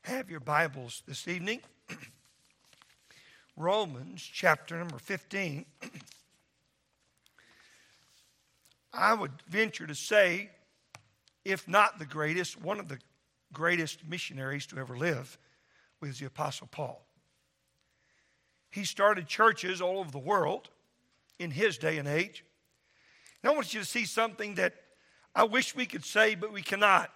have your Bibles this evening, Romans chapter number 15. I would venture to say, if not the greatest, one of the greatest missionaries to ever live was the Apostle Paul. He started churches all over the world in his day and age. And I want you to see something that I wish we could say, but we cannot.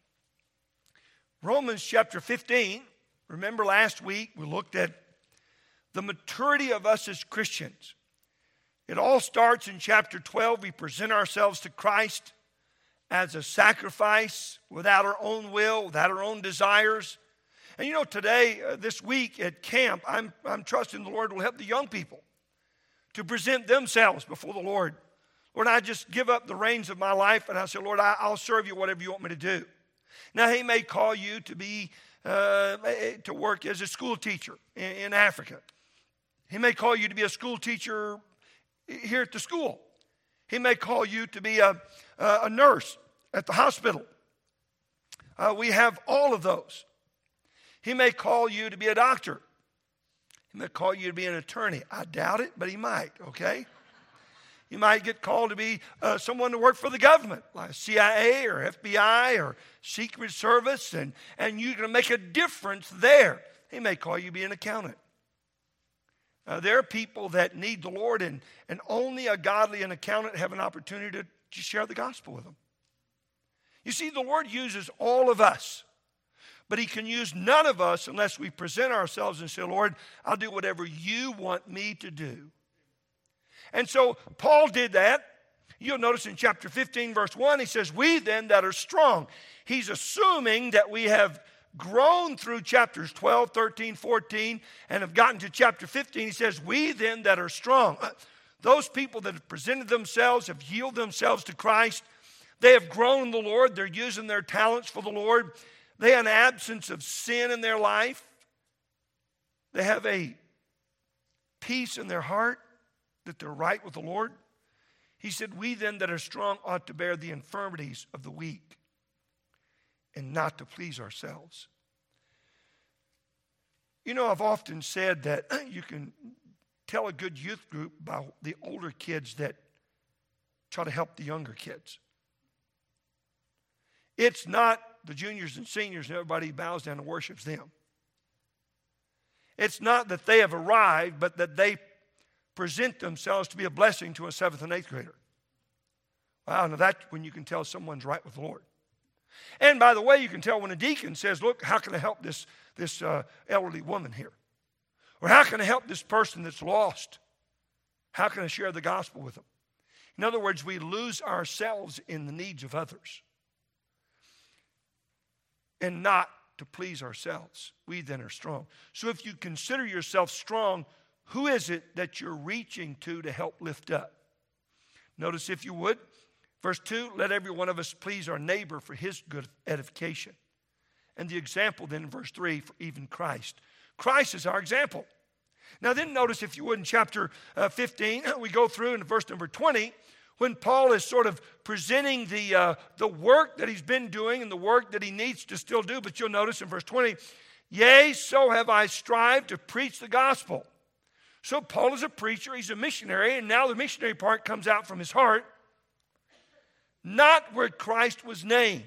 Romans chapter 15, remember last week we looked at the maturity of us as Christians. It all starts in chapter 12. We present ourselves to Christ as a sacrifice without our own will, without our own desires. And you know, today, this week at camp, I'm trusting the Lord will help the young people to present themselves before the Lord. Lord, I just give up the reins of my life and I say, Lord, I'll serve you whatever you want me to do. Now, he may call you to be to work as a school teacher in Africa. He may call you to be a school teacher here at the school. He may call you to be a nurse at the hospital. We have all of those. He may call you to be a doctor. He may call you to be an attorney. I doubt it, but he might, okay? You might get called to be someone to work for the government, like CIA or FBI or Secret Service, and you're going to make a difference there. He may call you to be an accountant. There are people that need the Lord, and only a godly and accountant have an opportunity to share the gospel with them. You see, the Lord uses all of us, but he can use none of us unless we present ourselves and say, Lord, I'll do whatever you want me to do. And so Paul did that. You'll notice in chapter 15, verse 1, he says, we then that are strong. He's assuming that we have grown through chapters 12, 13, 14, and have gotten to chapter 15. He says, we then that are strong. Those people that have presented themselves, have yielded themselves to Christ, they have grown in the Lord. They're using their talents for the Lord. They have an absence of sin in their life. They have a peace in their heart that they're right with the Lord. He said, we then that are strong ought to bear the infirmities of the weak and not to please ourselves. You know, I've often said that you can tell a good youth group by the older kids that try to help the younger kids. It's not the juniors and seniors and everybody bows down and worships them. It's not that they have arrived, but that they present themselves to be a blessing to a 7th and 8th grader. Wow, now that's when you can tell someone's right with the Lord. And by the way, you can tell when a deacon says, look, how can I help this elderly woman here? Or how can I help this person that's lost? How can I share the gospel with them? In other words, we lose ourselves in the needs of others. And not to please ourselves. We then are strong. So if you consider yourself strong, who is it that you're reaching to help lift up? Notice, if you would, verse 2, let every one of us please our neighbor for his good edification. And the example then in verse 3, for even Christ. Christ is our example. Now then notice, if you would, in chapter 15, we go through in verse number 20, when Paul is sort of presenting the work that he's been doing and the work that he needs to still do. But you'll notice in verse 20, yea, so have I strived to preach the gospel. So Paul is a preacher, he's a missionary, and now the missionary part comes out from his heart. Not where Christ was named.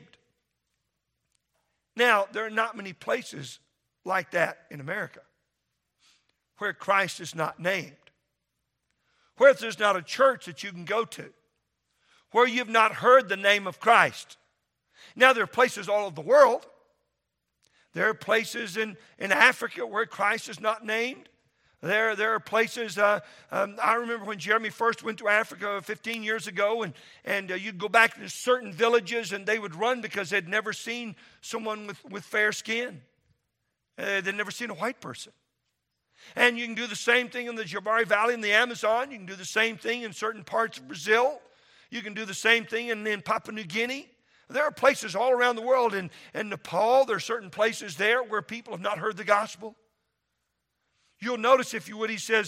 Now, there are not many places like that in America where Christ is not named. Where there's not a church that you can go to. Where you've not heard the name of Christ. Now, there are places all over the world. There are places in Africa where Christ is not named. There are places, I remember when Jeremy first went to Africa 15 years ago, and you'd go back to certain villages and they would run because they'd never seen someone with fair skin. They'd never seen a white person. And you can do the same thing in the Jabari Valley in the Amazon. You can do the same thing in certain parts of Brazil. You can do the same thing in Papua New Guinea. There are places all around the world. In Nepal, there are certain places there where people have not heard the gospel. You'll notice, if you would, he says,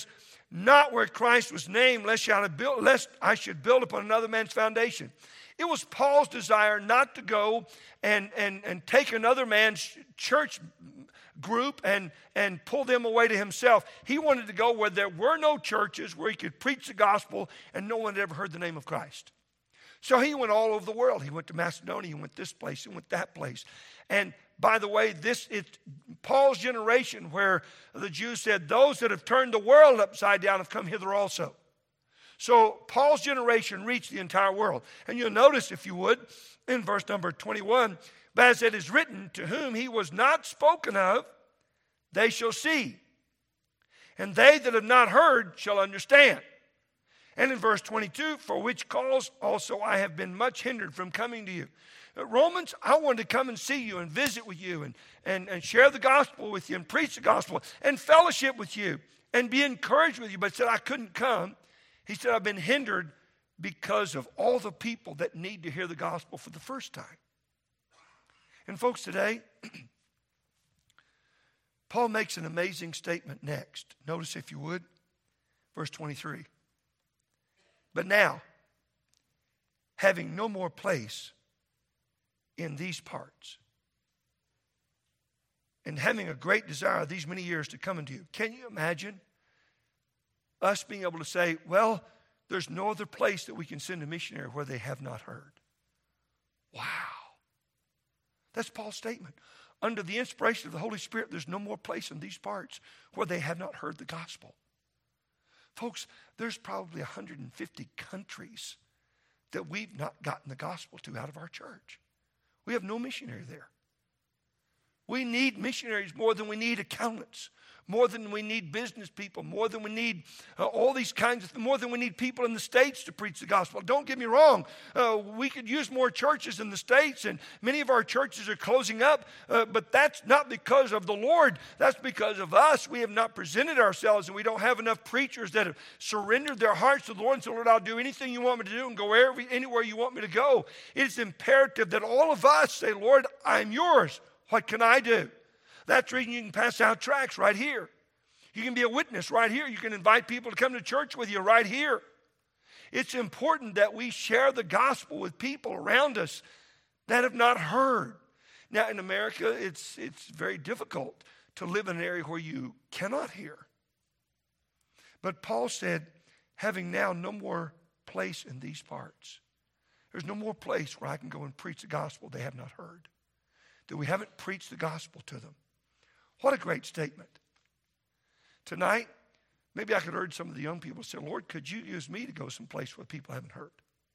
not where Christ was named, lest I should build upon another man's foundation. It was Paul's desire not to go and take another man's church group and pull them away to himself. He wanted to go where there were no churches, where he could preach the gospel and no one had ever heard the name of Christ. So he went all over the world. He went to Macedonia, he went this place, he went that place. And by the way, it's Paul's generation where the Jews said, those that have turned the world upside down have come hither also. So Paul's generation reached the entire world. And you'll notice, if you would, in verse number 21, but as it is written, to whom he was not spoken of, they shall see. And they that have not heard shall understand. And in verse 22, for which cause also I have been much hindered from coming to you. Romans, I wanted to come and see you and visit with you and share the gospel with you and preach the gospel and fellowship with you and be encouraged with you, but said I couldn't come. He said, I've been hindered because of all the people that need to hear the gospel for the first time. And folks, today, Paul makes an amazing statement next. Notice, if you would, verse 23. But now, having no more place in these parts, and having a great desire these many years to come into you. Can you imagine us being able to say, well, there's no other place that we can send a missionary where they have not heard? Wow. That's Paul's statement. Under the inspiration of the Holy Spirit, there's no more place in these parts where they have not heard the gospel. Folks, there's probably 150 countries that we've not gotten the gospel to out of our church. We have no missionary there. We need missionaries more than we need accountants, more than we need business people, more than we need all these kinds of things, more than we need people in the States to preach the gospel. Don't get me wrong. We could use more churches in the States, and many of our churches are closing up, but that's not because of the Lord. That's because of us. We have not presented ourselves, and we don't have enough preachers that have surrendered their hearts to the Lord and said, Lord, I'll do anything you want me to do and go anywhere you want me to go. It's imperative that all of us say, Lord, I'm yours. What can I do? That's the reason you can pass out tracts right here. You can be a witness right here. You can invite people to come to church with you right here. It's important that we share the gospel with people around us that have not heard. Now, in America, it's very difficult to live in an area where you cannot hear. But Paul said, having now no more place in these parts. There's no more place where I can go and preach the gospel they have not heard. That we haven't preached the gospel to them. What a great statement. Tonight, maybe I could urge some of the young people to say, Lord, could you use me to go someplace where people haven't heard?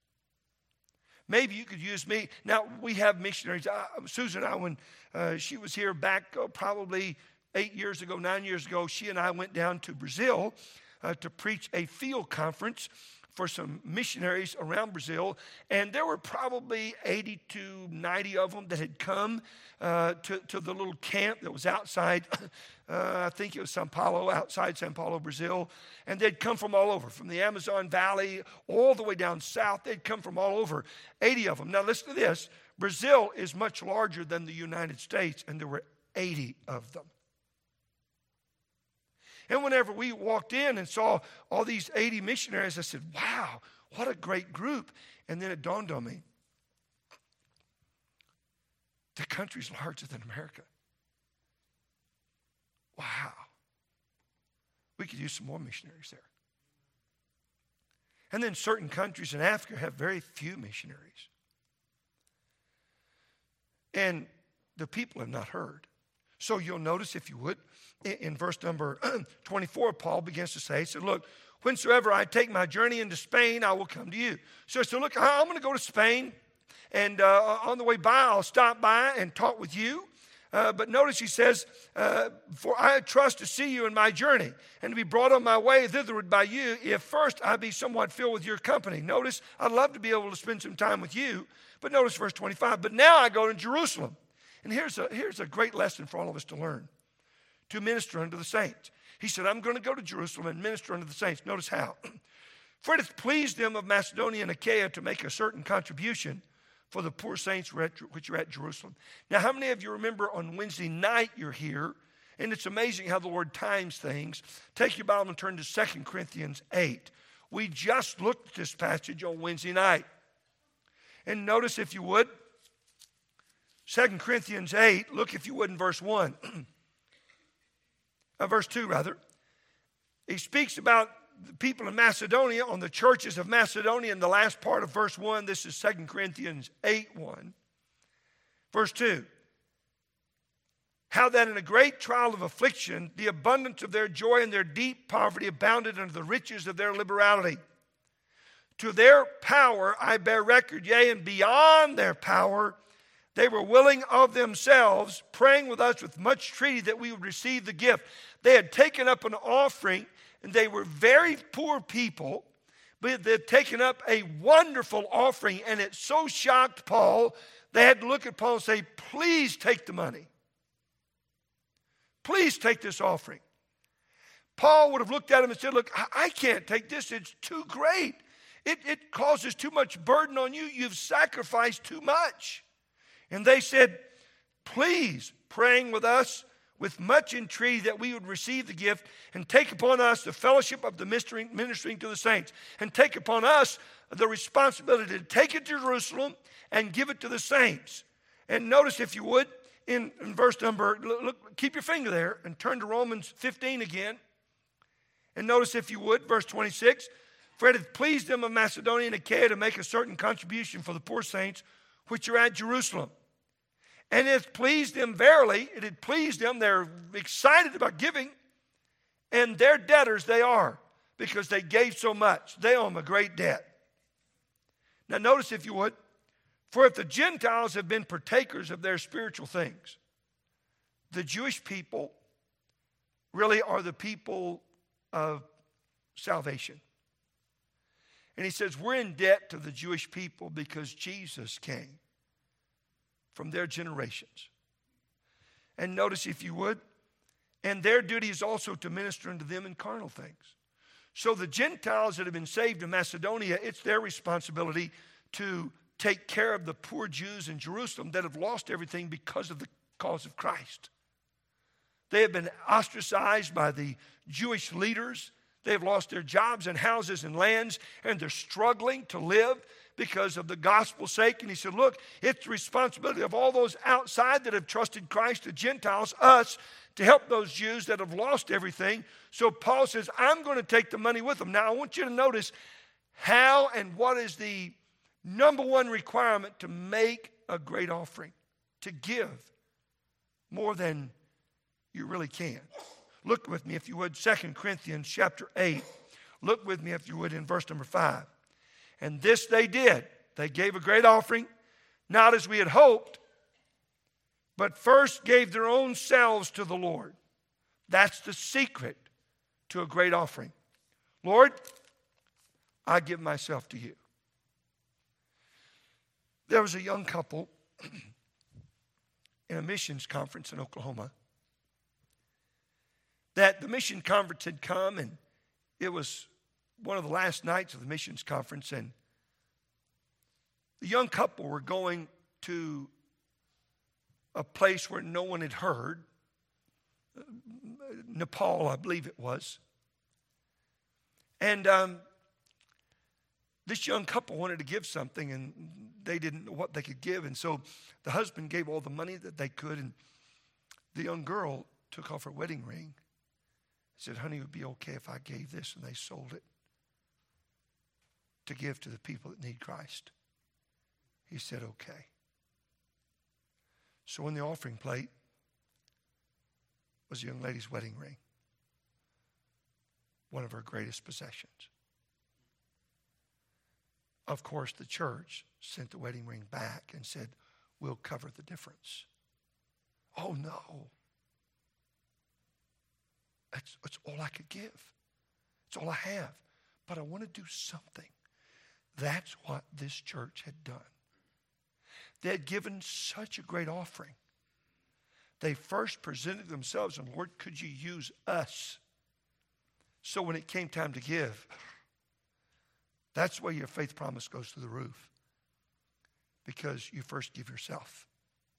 Maybe you could use me. Now, we have missionaries. Susan and I, when she was here back probably 9 years ago, she and I went down to Brazil to preach a field conference for some missionaries around Brazil, and there were probably 80 to 90 of them that had come to the little camp that was outside, I think it was São Paulo, outside São Paulo, Brazil, and they'd come from all over, from the Amazon Valley all the way down south. They'd come from all over, 80 of them. Now listen to this, Brazil is much larger than the United States, and there were 80 of them. And whenever we walked in and saw all these 80 missionaries, I said, wow, what a great group. And then it dawned on me, the country's larger than America. Wow. We could use some more missionaries there. And then certain countries in Africa have very few missionaries. And the people have not heard. So you'll notice, if you would, in verse number 24, Paul begins to say, he said, look, whensoever I take my journey into Spain, I will come to you. So look, I'm going to go to Spain, and on the way by, I'll stop by and talk with you. But notice he says, for I trust to see you in my journey, and to be brought on my way thitherward by you, if first I be somewhat filled with your company. Notice, I'd love to be able to spend some time with you. But notice verse 25, but now I go to Jerusalem. And here's a great lesson for all of us to learn. To minister unto the saints. He said, I'm going to go to Jerusalem and minister unto the saints. Notice how. For it hath pleased them of Macedonia and Achaia to make a certain contribution for the poor saints which are at Jerusalem. Now, how many of you remember on Wednesday night you're here And it's amazing how the Lord times things. Take your Bible and turn to 2 Corinthians 8. We just looked at this passage on Wednesday night. And notice, if you would, 2 Corinthians 8, look if you would in verse 1. Verse 2, rather. He speaks about the people in Macedonia, on the churches of Macedonia in the last part of verse 1. This is 2 Corinthians 8:1. Verse 2. How that in a great trial of affliction, the abundance of their joy and their deep poverty abounded unto the riches of their liberality. To their power I bear record, yea, and beyond their power, they were willing of themselves, praying with us with much entreaty that we would receive the gift. They had taken up an offering, and they were very poor people, but they had taken up a wonderful offering, and it so shocked Paul, they had to look at Paul and say, please take the money. Please take this offering. Paul would have looked at him and said, look, I can't take this. It's too great. It causes too much burden on you. You've sacrificed too much. And they said, please, praying with us with much entreaty that we would receive the gift and take upon us the fellowship of the ministering to the saints, and take upon us the responsibility to take it to Jerusalem and give it to the saints. And notice, if you would, in verse number, look, keep your finger there and turn to Romans 15 again. And notice, if you would, verse 26. For it hath pleased them of Macedonia and Achaia to make a certain contribution for the poor saints which are at Jerusalem. And it hath pleased them verily. It had pleased them. They're excited about giving. And their debtors they are, because they gave so much. They owe them a great debt. Now notice, if you would. For if the Gentiles have been partakers of their spiritual things, the Jewish people really are the people of salvation. And he says we're in debt to the Jewish people because Jesus came from their generations. And notice, if you would, and their duty is also to minister unto them in carnal things. So the Gentiles that have been saved in Macedonia, it's their responsibility to take care of the poor Jews in Jerusalem that have lost everything because of the cause of Christ. They have been ostracized by the Jewish leaders. They have lost their jobs and houses and lands, and they're struggling to live because of the gospel's sake. And he said, look, it's the responsibility of all those outside that have trusted Christ, the Gentiles, us, to help those Jews that have lost everything. So Paul says, I'm going to take the money with them. Now, I want you to notice how and what is the number one requirement to make a great offering, to give more than you really can. Look with me, if you would, 2 Corinthians chapter 8. Look with me, if you would, in verse number 5. And this they did. They gave a great offering, not as we had hoped, but first gave their own selves to the Lord. That's the secret to a great offering. Lord, I give myself to you. There was a young couple in a missions conference in Oklahoma that the mission conference had come, and it was one of the last nights of the missions conference, and the young couple were going to a place where no one had heard, Nepal, I believe it was. And this young couple wanted to give something, and they didn't know what they could give. And so the husband gave all the money that they could, and the young girl took off her wedding ring. Said, honey, it would be okay if I gave this, and they sold it to give to the people that need Christ. He said, okay. So in the offering plate was a young lady's wedding ring, one of her greatest possessions. Of course, the church sent the wedding ring back and said, we'll cover the difference. Oh, no. It's all I could give. It's all I have. But I want to do something. That's what this church had done. They had given such a great offering. They first presented themselves, and Lord, could you use us? So when it came time to give, that's why your faith promise goes through the roof. Because you first give yourself.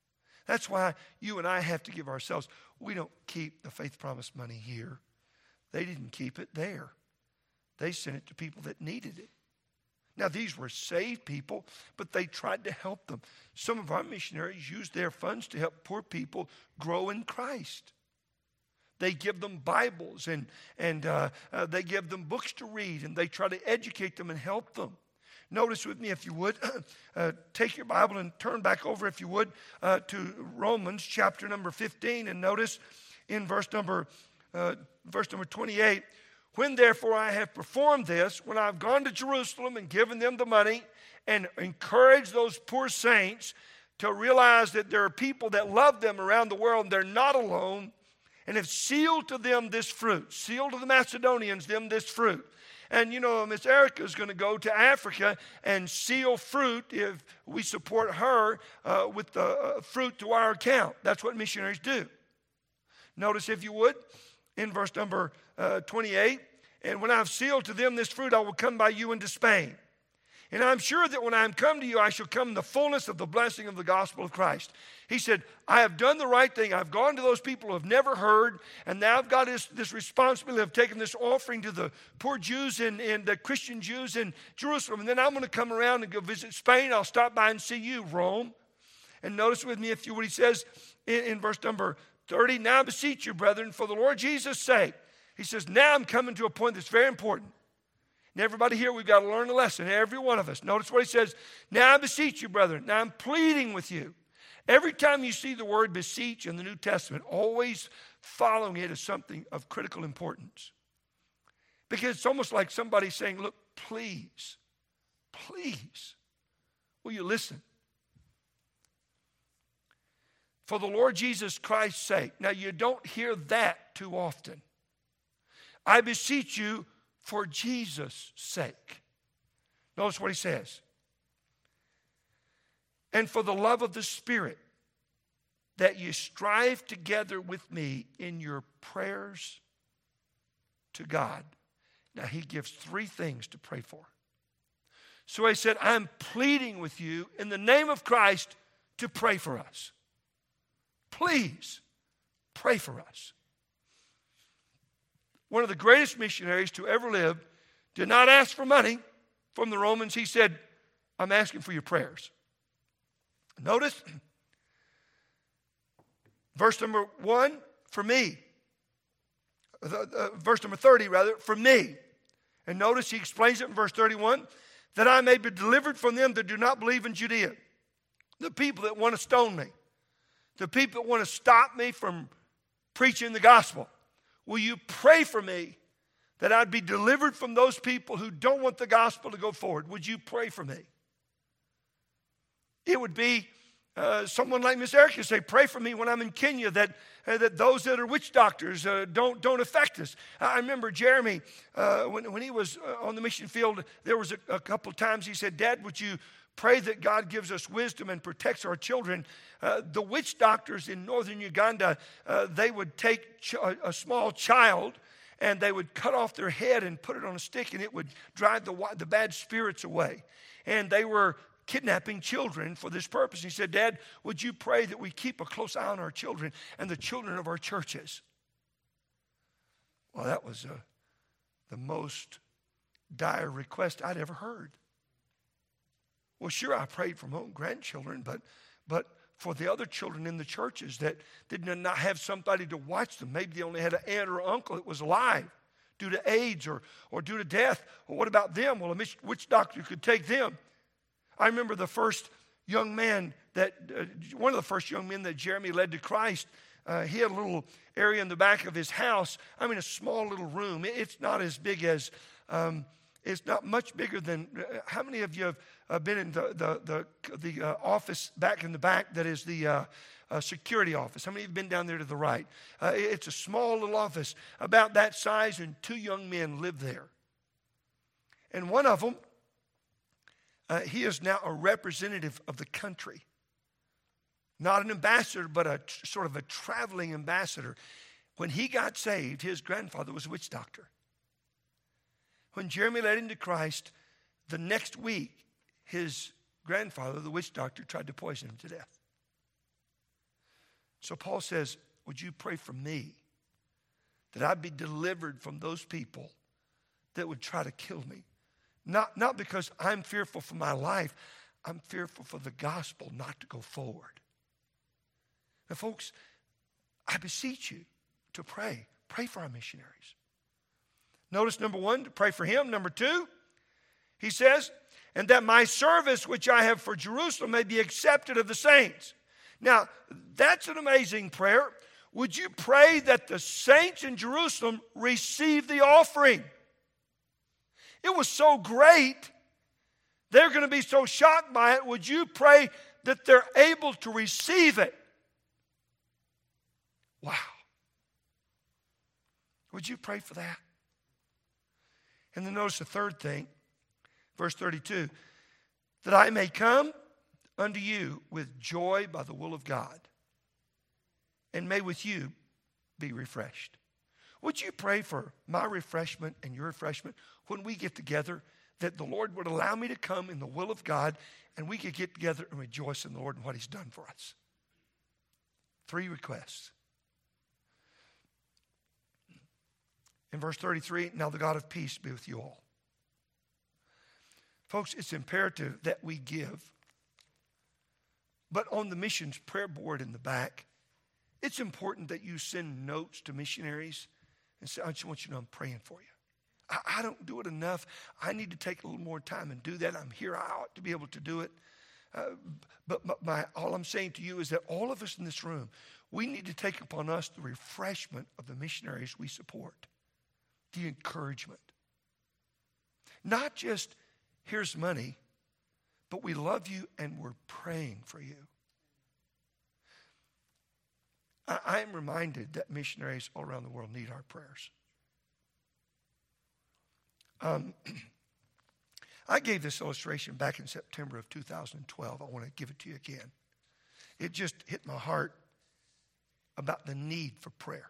That's why you and I have to give ourselves. We don't keep the Faith Promise money here. They didn't keep it there. They sent it to people that needed it. Now, these were saved people, but they tried to help them. Some of our missionaries used their funds to help poor people grow in Christ. They give them Bibles and they give them books to read, and they try to educate them and help them. Notice with me, if you would, take your Bible and turn back over, if you would, to Romans chapter number 15, and notice in verse number 28, when therefore I have performed this, when I've gone to Jerusalem and given them the money and encouraged those poor saints to realize that there are people that love them around the world and they're not alone, and have sealed to them this fruit, sealed to the Macedonians them this fruit. And you know, Miss Erica is going to go to Africa and seal fruit if we support her with the fruit to our account. That's what missionaries do. Notice, if you would, in verse number 28, and when I've sealed to them this fruit, I will come by you into Spain. And I'm sure that when I am come to you, I shall come in the fullness of the blessing of the gospel of Christ. He said, I have done the right thing. I've gone to those people who have never heard, and now I've got this responsibility of taking this offering to the poor Jews and the Christian Jews in Jerusalem. And then I'm going to come around and go visit Spain. I'll stop by and see you, Rome. And notice with me, if you would, he says in verse number 30, now I beseech you, brethren, for the Lord Jesus' sake. He says, now I'm coming to a point that's very important. And everybody here, we've got to learn a lesson, every one of us. Notice what he says, now I beseech you, brethren. Now I'm pleading with you. Every time you see the word beseech in the New Testament, always following it is something of critical importance. Because it's almost like somebody saying, look, please, will you listen? For the Lord Jesus Christ's sake. Now, you don't hear that too often. I beseech you for Jesus' sake. Notice what he says. And for the love of the Spirit, that you strive together with me in your prayers to God. Now, he gives three things to pray for. So he said, I'm pleading with you in the name of Christ to pray for us. Please pray for us. One of the greatest missionaries to ever live did not ask for money from the Romans. He said, I'm asking for your prayers. Notice, verse number 1, for me. Verse number 30, rather, for me. And notice he explains it in verse 31, that I may be delivered from them that do not believe in Judea. The people that want to stone me. The people that want to stop me from preaching the gospel. Will you pray for me that I'd be delivered from those people who don't want the gospel to go forward? Would you pray for me? It would be someone like Miss Erica say, pray for me when I'm in Kenya that those that are witch doctors don't affect us. I remember Jeremy, when he was on the mission field, there was a couple of times he said, Dad, would you pray that God gives us wisdom and protects our children? The witch doctors in northern Uganda, they would take a small child and they would cut off their head and put it on a stick, and it would drive the bad spirits away. And they were kidnapping children for this purpose. He said, Dad, would you pray that we keep a close eye on our children and the children of our churches? Well, that was the most dire request I'd ever heard. Well, sure, I prayed for my own grandchildren, but for the other children in the churches that did not have somebody to watch them. Maybe they only had an aunt or uncle that was alive due to AIDS or due to death. Well, what about them? Well, a witch doctor could take them. I remember the first young man one of the first young men that Jeremy led to Christ. He had a little area in the back of his house. I mean, a small little room. It's not as big as, it's not much bigger than, how many of you have been in the office back in the back that is the security office? How many of you have been down there to the right? It's a small little office about that size, and two young men live there. And one of them, he is now a representative of the country. Not an ambassador, but a sort of a traveling ambassador. When he got saved, his grandfather was a witch doctor. When Jeremy led him to Christ, the next week, his grandfather, the witch doctor, tried to poison him to death. So Paul says, would you pray for me that I be delivered from those people that would try to kill me? Not because I'm fearful for my life. I'm fearful for the gospel not to go forward. Now, folks, I beseech you to pray. Pray for our missionaries. Notice, number one, to pray for him. Number two, he says, and that my service which I have for Jerusalem may be accepted of the saints. Now, that's an amazing prayer. Would you pray that the saints in Jerusalem receive the offering? It was so great. They're going to be so shocked by it. Would you pray that they're able to receive it? Wow. Would you pray for that? And then notice the third thing, verse 32, that I may come unto you with joy by the will of God, and may with you be refreshed. Would you pray for my refreshment and your refreshment when we get together, that the Lord would allow me to come in the will of God, and we could get together and rejoice in the Lord and what he's done for us? 3 requests. In verse 33, now the God of peace be with you all. Folks, it's imperative that we give. But on the missions prayer board in the back, it's important that you send notes to missionaries and say, I just want you to know I'm praying for you. I don't do it enough. I need to take a little more time and do that. I'm here. I ought to be able to do it. But all I'm saying to you is that all of us in this room, we need to take upon us the refreshment of the missionaries we support. The encouragement. Not just, here's money, but we love you and we're praying for you. I am reminded that missionaries all around the world need our prayers. I gave this illustration back in September of 2012. I want to give it to you again. It just hit my heart about the need for prayer.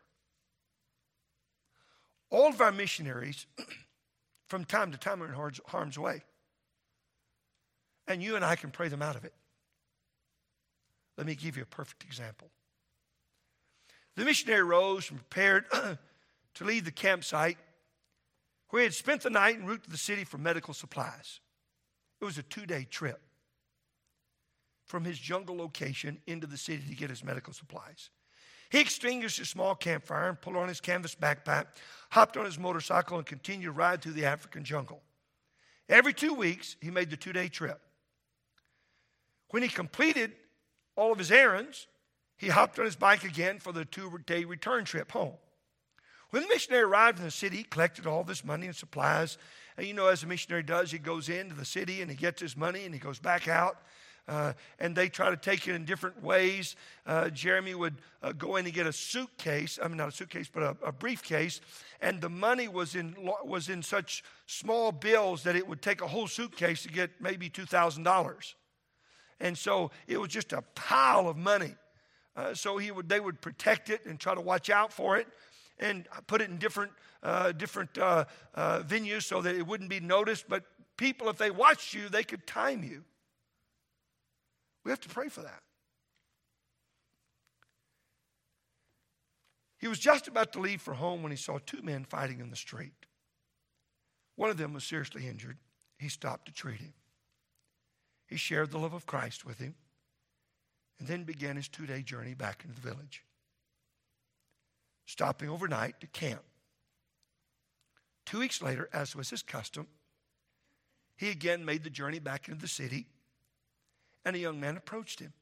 All of our missionaries, from time to time, are in harm's way. And you and I can pray them out of it. Let me give you a perfect example. The missionary rose and prepared to leave the campsite where he had spent the night en route to the city for medical supplies. It was a 2-day trip from his jungle location into the city to get his medical supplies. He extinguished a small campfire and pulled on his canvas backpack, hopped on his motorcycle, and continued to ride through the African jungle. Every 2 weeks, he made the 2-day trip. When he completed all of his errands, he hopped on his bike again for the 2-day return trip home. When the missionary arrived in the city, he collected all this money and supplies. And you know, as a missionary does, he goes into the city and he gets his money and he goes back out. And they try to take it in different ways. Jeremy would go in and get a suitcase. I mean, not a suitcase, but a briefcase. And the money was in such small bills that it would take a whole suitcase to get maybe $2,000. And so it was just a pile of money. So they would protect it and try to watch out for it and put it in different venues so that it wouldn't be noticed. But people, if they watched you, they could time you. We have to pray for that. He was just about to leave for home when he saw 2 men fighting in the street. One of them was seriously injured. He stopped to treat him. He shared the love of Christ with him and then began his 2-day journey back into the village, stopping overnight to camp. 2 weeks later, as was his custom, he again made the journey back into the city, and a young man approached him.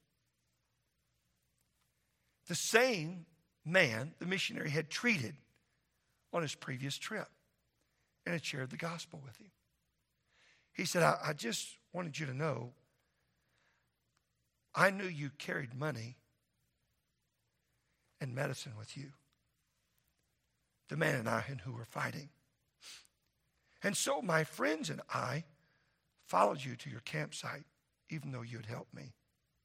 The same man the missionary had treated on his previous trip and had shared the gospel with him. He said, I just wanted you to know, I knew you carried money and medicine with you. The man and I who were fighting. And so my friends and I followed you to your campsite, even though you had helped me.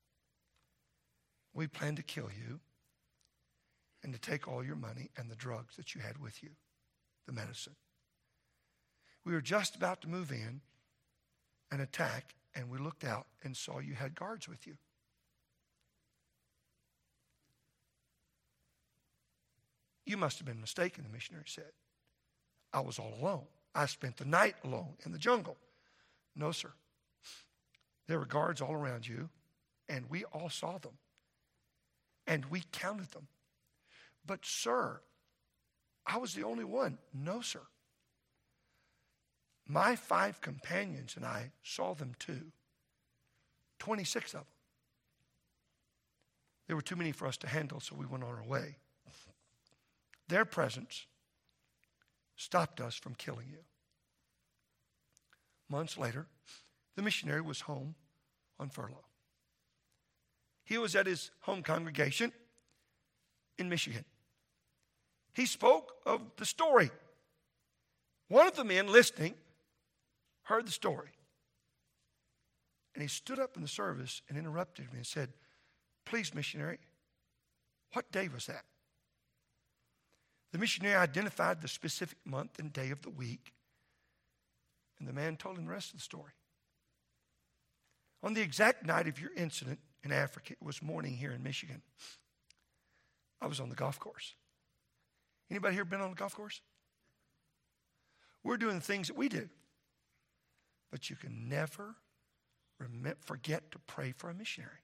We planned to kill you and to take all your money and the drugs that you had with you, the medicine. We were just about to move in and attack, and we looked out and saw you had guards with you. You must have been mistaken, the missionary said. I was all alone. I spent the night alone in the jungle. No, sir. There were guards all around you, and we all saw them. And we counted them. But, sir, I was the only one. No, sir. My 5 companions and I saw them too. 26 of them. There were too many for us to handle, so we went on our way. Their presence stopped us from killing you. Months later, the missionary was home on furlough. He was at his home congregation in Michigan. He spoke of the story. One of the men listening heard the story. And he stood up in the service and interrupted me and said, "Please, missionary, what day was that?" The missionary identified the specific month and day of the week. And the man told him the rest of the story. On the exact night of your incident in Africa, it was morning here in Michigan, I was on the golf course. Anybody here been on the golf course? We're doing the things that we do. But you can never forget to pray for a missionary.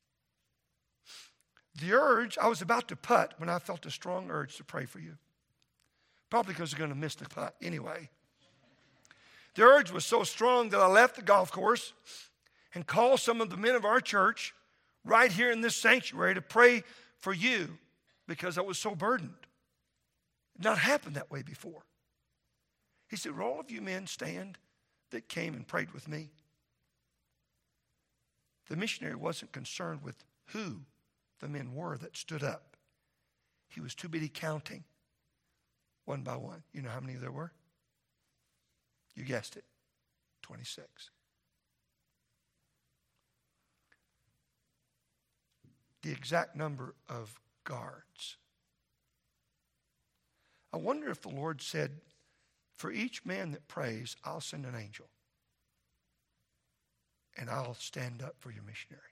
The urge, I was about to putt when I felt a strong urge to pray for you. Probably because I'm going to miss the putt anyway. The urge was so strong that I left the golf course and called some of the men of our church right here in this sanctuary to pray for you because I was so burdened. It had not happened that way before. He said, "Will all of you men stand that came and prayed with me?" The missionary wasn't concerned with who the men were that stood up. He was too busy counting one by one. You know how many there were? You guessed it, 26. The exact number of guards. I wonder if the Lord said, "For each man that prays, I'll send an angel. And I'll stand up for your missionary."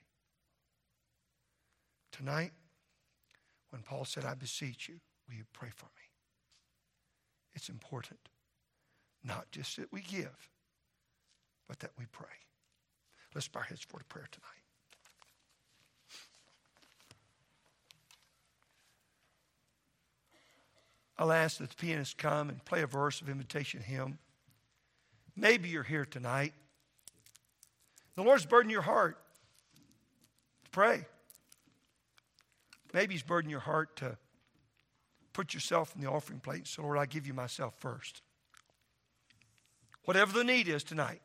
Tonight, when Paul said, "I beseech you, will you pray for me?" It's important. Not just that we give, but that we pray. Let's bow our heads for prayer tonight. I'll ask that the pianist come and play a verse of invitation hymn. Maybe you're here tonight. The Lord's burdened your heart to pray. Maybe He's burdened your heart to put yourself in the offering plate and say, "Lord, I give you myself first." Whatever the need is tonight,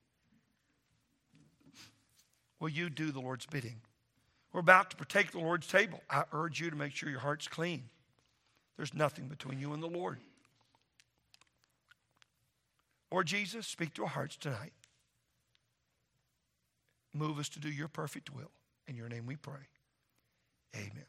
will you do the Lord's bidding? We're about to partake the Lord's table. I urge you to make sure your heart's clean. There's nothing between you and the Lord. Lord Jesus, speak to our hearts tonight. Move us to do your perfect will. In your name we pray. Amen.